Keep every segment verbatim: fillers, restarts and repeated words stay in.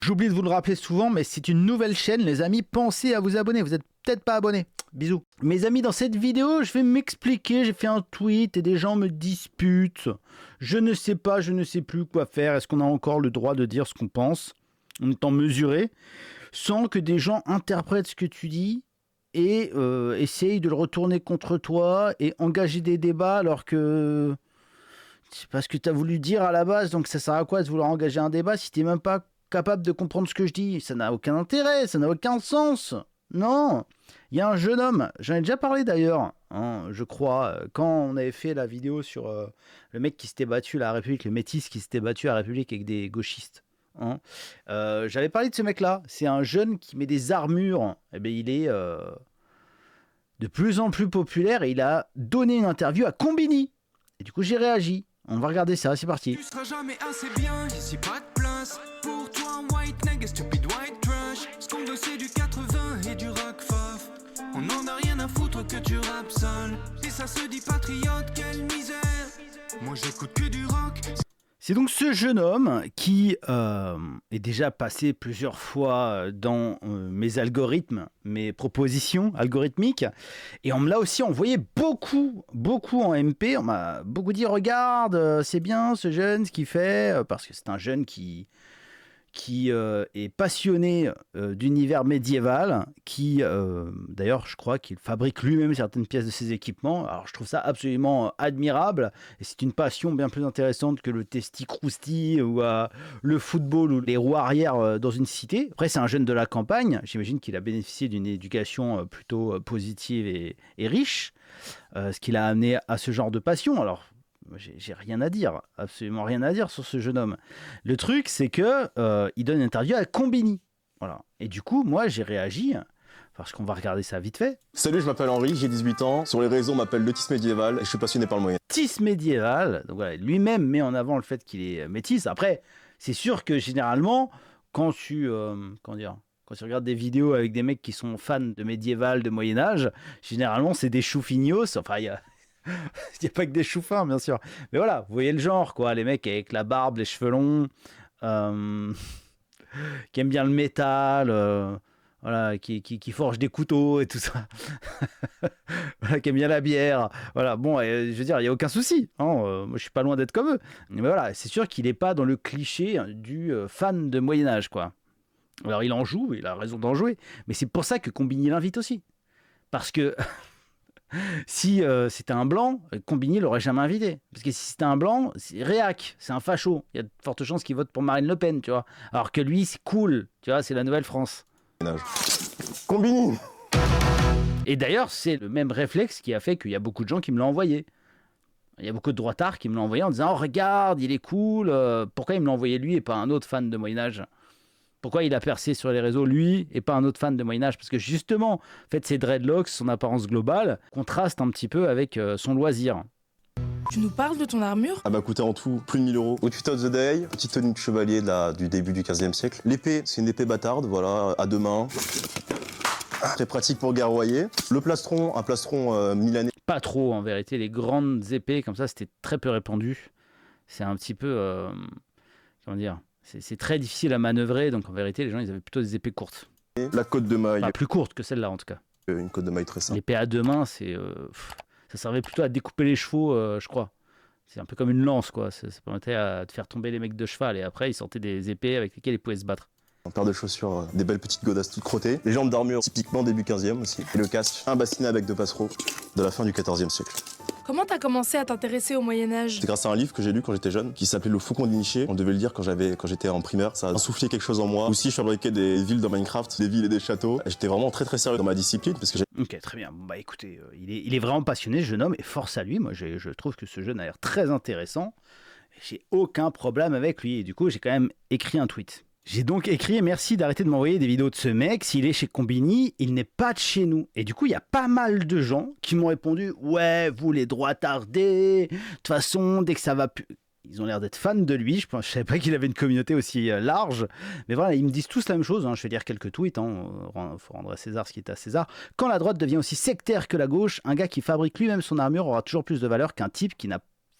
J'oublie de vous le rappeler souvent, mais c'est une nouvelle chaîne, les amis. Pensez à vous abonner. Vous n'êtes peut-être pas abonnés. Bisous. Mes amis, dans cette vidéo, je vais m'expliquer. J'ai fait un tweet et des gens me disputent. Je ne sais pas, je ne sais plus quoi faire. Est-ce qu'on a encore le droit de dire ce qu'on pense en étant mesuré, sans que des gens interprètent ce que tu dis et euh, essayent de le retourner contre toi et engager des débats alors que c'est pas ce que tu as voulu dire à la base. Donc ça sert à quoi de vouloir engager un débat si tu n'es même pas capable de comprendre ce que je dis? Ça n'a aucun intérêt, ça n'a aucun sens. Non, il y a un jeune homme, j'en ai déjà parlé d'ailleurs, hein, je crois, quand on avait fait la vidéo sur euh, le mec qui s'était battu à la République, le métis qui s'était battu à la République avec des gauchistes. Hein. Euh, j'avais parlé de ce mec-là, c'est un jeune qui met des armures, et bien il est euh, de plus en plus populaire et il a donné une interview à Combini. Et du coup j'ai réagi. On va regarder ça, c'est parti. Tu seras jamais assez bien, ici pas de place pour toi, white nigga, stupid white trash. Ce qu'on veut c'est du quatre-vingts et du rock faf. On en a rien à foutre que tu rappes sale. Et ça se dit patriote, quelle misère. Moi j'écoute que du rock. C'est donc ce jeune homme qui euh, est déjà passé plusieurs fois dans euh, mes algorithmes, mes propositions algorithmiques. Et on me l'a aussi envoyé beaucoup, beaucoup en M P. On m'a beaucoup dit, regarde, euh, c'est bien ce jeune, ce qu'il fait. Euh, parce que c'est un jeune qui, qui euh, est passionné euh, d'univers médiéval, qui, euh, d'ailleurs, je crois qu'il fabrique lui-même certaines pièces de ses équipements. Alors, je trouve ça absolument admirable, et c'est une passion bien plus intéressante que le testi-crousti ou euh, le football ou les roues arrière euh, dans une cité. Après, c'est un jeune de la campagne. J'imagine qu'il a bénéficié d'une éducation euh, plutôt euh, positive et, et riche, euh, ce qui l'a amené à ce genre de passion. Alors, J'ai, j'ai rien à dire, absolument rien à dire sur ce jeune homme. Le truc, c'est que euh, il donne une interview à Combini. Voilà. Et du coup, moi, j'ai réagi, parce qu'on va regarder ça vite fait. Salut, je m'appelle Henri, j'ai dix-huit ans. Sur les réseaux, on m'appelle le Tis médiéval et je suis passionné par le moyen. Tis médiéval, donc voilà, lui-même met en avant le fait qu'il est métis. Après, c'est sûr que généralement, quand tu, euh, comment dire, quand tu regardes des vidéos avec des mecs qui sont fans de médiéval, de Moyen-Âge, généralement, c'est des choufignos. Enfin, il y a... Il n'y a pas que des choufins, bien sûr. Mais voilà, vous voyez le genre, quoi. Les mecs avec la barbe, les cheveux longs, euh, qui aiment bien le métal, euh, voilà, qui, qui, qui forgent des couteaux et tout ça. Voilà, qui aiment bien la bière. Voilà, bon, euh, je veux dire, il n'y a aucun souci. Hein, euh, moi, je suis pas loin d'être comme eux. Mais voilà, c'est sûr qu'il n'est pas dans le cliché du euh, fan de Moyen-Âge, quoi. Alors, il en joue, il a raison d'en jouer. Mais c'est pour ça que Combini l'invite aussi. Parce que... Si euh, c'était un blanc, Combini l'aurait jamais invité. Parce que si c'était un blanc, c'est réac, c'est un facho. Il y a de fortes chances qu'il vote pour Marine Le Pen, tu vois. Alors que lui, c'est cool, tu vois, c'est la Nouvelle-France. Combini. Et d'ailleurs, c'est le même réflexe qui a fait qu'il y a beaucoup de gens qui me l'ont envoyé. Il y a beaucoup de droitards qui me l'ont envoyé en disant « Oh, regarde, il est cool, euh, pourquoi il me l'a envoyé lui et pas un autre fan de Moyen-Âge ?» Pourquoi il a percé sur les réseaux, lui, et pas un autre fan de Moyen-Âge? Parce que justement, en fait, ses dreadlocks, son apparence globale, contrastent un petit peu avec euh, son loisir. Tu nous parles de ton armure? Elle m'a coûté en tout plus de mille euros. Outfit of the day, petite tenue de chevalier de la, du début du quinzième siècle. L'épée, c'est une épée bâtarde, voilà, à deux mains. Très pratique pour guerroyer. Le plastron, un plastron euh, milanais. Pas trop, en vérité. Les grandes épées, comme ça, c'était très peu répandu. C'est un petit peu... Euh, comment dire? C'est, c'est très difficile à manœuvrer, donc en vérité, les gens, ils avaient plutôt des épées courtes. La côte de maille. Enfin, plus courte que celle-là, en tout cas. Une côte de maille très simple. L'épée à deux mains, c'est, euh, pff, ça servait plutôt à découper les chevaux, euh, je crois. C'est un peu comme une lance, quoi. Ça, ça permettait à, de faire tomber les mecs de cheval, et après, ils sortaient des épées avec lesquelles ils pouvaient se battre. Un paire de chaussures, des belles petites godasses toutes crottées. Les jambes d'armure, typiquement début quinzième aussi. Et le casque, un bassinet avec deux passereaux de la fin du quatorzième siècle. Comment t'as commencé à t'intéresser au Moyen-Âge? C'est grâce à un livre que j'ai lu quand j'étais jeune, qui s'appelait Le Faucon d'Iniché. On devait le lire quand j'avais, quand j'étais en primaire. Ça a soufflé quelque chose en moi. Aussi, je fabriquais des villes dans Minecraft, des villes et des châteaux. Et j'étais vraiment très très sérieux dans ma discipline parce que j'ai... Ok, très bien. Bon, bah écoutez, euh, il, est, il est vraiment passionné, ce jeune homme, et force à lui. Moi, j'ai, je trouve que ce jeune a l'air très intéressant. J'ai aucun problème avec lui. Et du coup, j'ai quand même écrit un tweet. J'ai donc écrit « Merci d'arrêter de m'envoyer des vidéos de ce mec. S'il est chez Combini, il n'est pas de chez nous. » Et du coup, il y a pas mal de gens qui m'ont répondu « Ouais, vous les droitardés. De toute façon, dès que ça va plus... » Ils ont l'air d'être fans de lui. Je ne savais pas qu'il avait une communauté aussi euh, large. Mais voilà, ils me disent tous la même chose. Hein. Je vais lire quelques tweets. Il hein. faut rendre à César ce qui est à César. « Quand la droite devient aussi sectaire que la gauche, un gars qui fabrique lui-même son armure aura toujours plus de valeur qu'un type qui n'a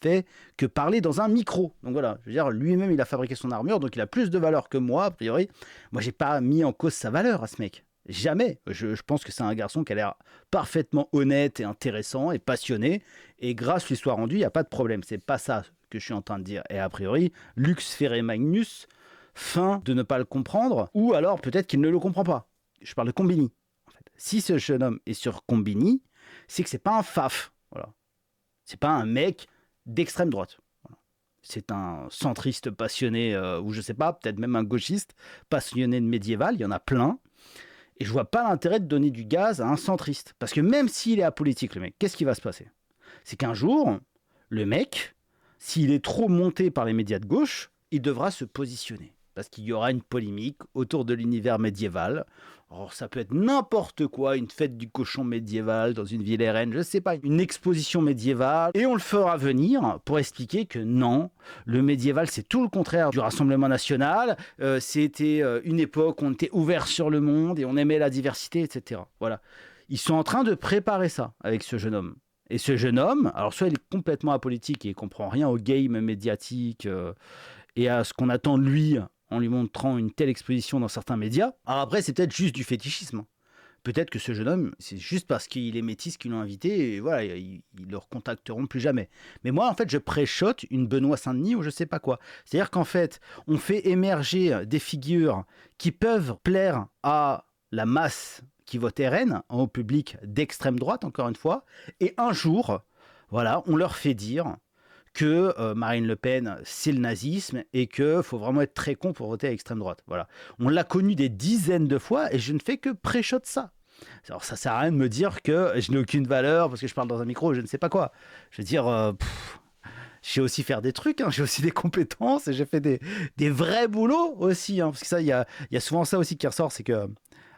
fait que parler dans un micro. Donc voilà, je veux dire, lui-même, il a fabriqué son armure, donc il a plus de valeur que moi, a priori. Moi, j'ai pas mis en cause sa valeur à ce mec. Jamais. Je, je pense que c'est un garçon qui a l'air parfaitement honnête et intéressant et passionné. Et grâce lui soit rendu, il n'y a pas de problème. C'est pas ça que je suis en train de dire. Et a priori, Lux Ferre Magnus feint de ne pas le comprendre, ou alors peut-être qu'il ne le comprend pas. Je parle de Combini. En fait. Si ce jeune homme est sur Combini, c'est que c'est pas un faf. Voilà. C'est pas un mec d'extrême droite. Voilà. C'est un centriste passionné, euh, ou je sais pas, peut-être même un gauchiste passionné de médiéval. Il y en a plein. Et je vois pas l'intérêt de donner du gaz à un centriste. Parce que même s'il est apolitique, le mec, qu'est-ce qui va se passer? C'est qu'un jour, le mec, s'il est trop monté par les médias de gauche, il devra se positionner. Parce qu'il y aura une polémique autour de l'univers médiéval. Alors, ça peut être n'importe quoi, une fête du cochon médiéval dans une ville R N, je sais pas, une exposition médiévale. Et on le fera venir pour expliquer que non, le médiéval, c'est tout le contraire du Rassemblement national. Euh, c'était euh, une époque où on était ouvert sur le monde et on aimait la diversité, et cetera. Voilà. Ils sont en train de préparer ça avec ce jeune homme. Et ce jeune homme, alors soit il est complètement apolitique et il comprend rien au game médiatique euh, et à ce qu'on attend de lui en lui montrant une telle exposition dans certains médias. Alors après, c'est peut-être juste du fétichisme. Peut-être que ce jeune homme, c'est juste parce qu'il est métis qu'ils l'ont invité, et voilà, ils ne le recontacteront plus jamais. Mais moi, en fait, je préchote une Benoît Saint-Denis ou je sais pas quoi. C'est-à-dire qu'en fait, on fait émerger des figures qui peuvent plaire à la masse qui vote R N, au public d'extrême droite, encore une fois, et un jour, voilà, on leur fait dire que euh, Marine Le Pen, c'est le nazisme et qu'il faut vraiment être très con pour voter à l'extrême droite. Voilà. On l'a connu des dizaines de fois et je ne fais que pré-shot ça. Alors ça sert à rien de me dire que je n'ai aucune valeur parce que je parle dans un micro, je ne sais pas quoi. Je veux dire, euh, pff, je sais aussi faire des trucs, hein, j'ai aussi des compétences et j'ai fait des, des vrais boulots aussi. Hein, parce que ça, il y a, y a souvent ça aussi qui ressort, c'est que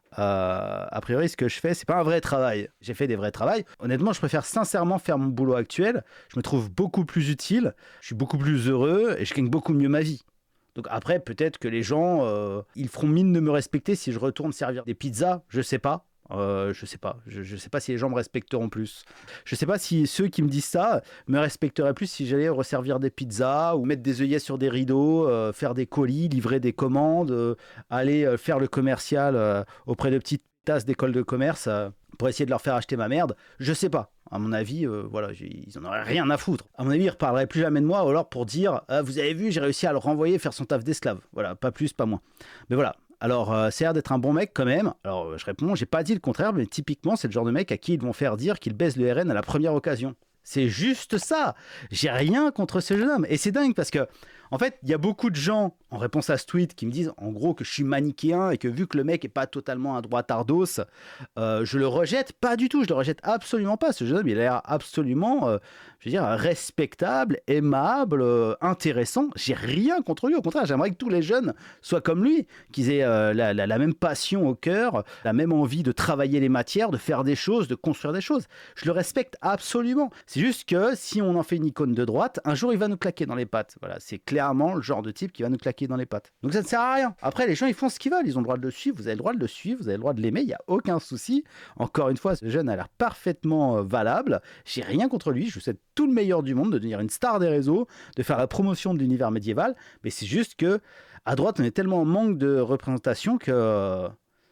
Euh, a priori, ce que je fais, c'est pas un vrai travail. J'ai fait des vrais travails. Honnêtement, je préfère sincèrement faire mon boulot actuel. Je me trouve beaucoup plus utile, je suis beaucoup plus heureux et je gagne beaucoup mieux ma vie. Donc après, peut-être que les gens, euh, ils feront mine de me respecter si je retourne servir des pizzas. Je sais pas. Euh, je sais pas. Je, je sais pas si les gens me respecteront plus. Je sais pas si ceux qui me disent ça me respecteraient plus si j'allais resservir des pizzas ou mettre des œillets sur des rideaux, euh, faire des colis, livrer des commandes, euh, aller euh, faire le commercial euh, auprès de petites tasses d'école de commerce euh, pour essayer de leur faire acheter ma merde. Je sais pas. À mon avis, euh, voilà, ils en auraient rien à foutre. À mon avis, ils reparleraient plus jamais de moi, ou alors pour dire ah, vous avez vu, j'ai réussi à le renvoyer faire son taf d'esclave. Voilà, pas plus, pas moins. Mais voilà. Alors, euh, c'est l'air d'être un bon mec quand même. Alors, je réponds, j'ai pas dit le contraire, mais typiquement, c'est le genre de mec à qui ils vont faire dire qu'il baise le R N à la première occasion. C'est juste ça. J'ai rien contre ce jeune homme. Et c'est dingue parce que, en fait, il y a beaucoup de gens, en réponse à ce tweet, qui me disent, en gros, que je suis manichéen et que vu que le mec est pas totalement un droitardos, euh, je le rejette. Pas du tout, je le rejette absolument pas. Ce jeune homme, il a l'air absolument, euh, je veux dire, respectable, aimable, euh, intéressant. J'ai rien contre lui. Au contraire, j'aimerais que tous les jeunes soient comme lui, qu'ils aient euh, la, la, la même passion au cœur, la même envie de travailler les matières, de faire des choses, de construire des choses. Je le respecte absolument. C'est juste que si on en fait une icône de droite, un jour il va nous claquer dans les pattes. Voilà, c'est clairement le genre de type qui va nous claquer dans les pattes. Donc ça ne sert à rien. Après, les gens ils font ce qu'ils veulent, ils ont le droit de le suivre, vous avez le droit de le suivre, vous avez le droit de l'aimer, il n'y a aucun souci. Encore une fois, ce jeune a l'air parfaitement valable. J'ai rien contre lui, je vous souhaite tout le meilleur du monde de devenir une star des réseaux, de faire la promotion de l'univers médiéval. Mais c'est juste que à droite, on est tellement en manque de représentation que.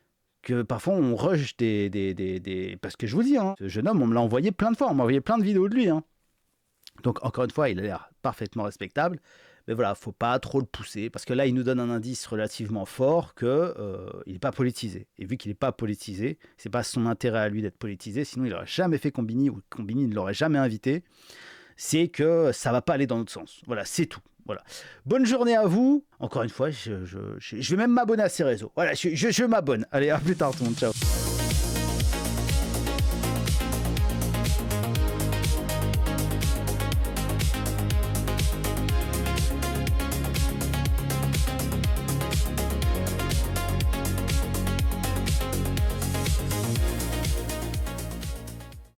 que parfois on rush des, des, des, des... Parce que je vous dis, hein, ce jeune homme, on me l'a envoyé plein de fois, on m'a envoyé plein de vidéos de lui. Hein. Donc encore une fois, il a l'air parfaitement respectable, mais voilà, faut pas trop le pousser, parce que là, il nous donne un indice relativement fort qu'il euh, n'est pas politisé. Et vu qu'il n'est pas politisé, c'est pas son intérêt à lui d'être politisé, sinon il n'aurait jamais fait Combini, ou Combini ne l'aurait jamais invité, c'est que ça va pas aller dans notre sens. Voilà, c'est tout. Voilà. Bonne journée à vous. Encore une fois, je, je, je, je vais même m'abonner à ces réseaux. Voilà, je, je, je m'abonne. Allez, à plus tard tout le monde. Ciao.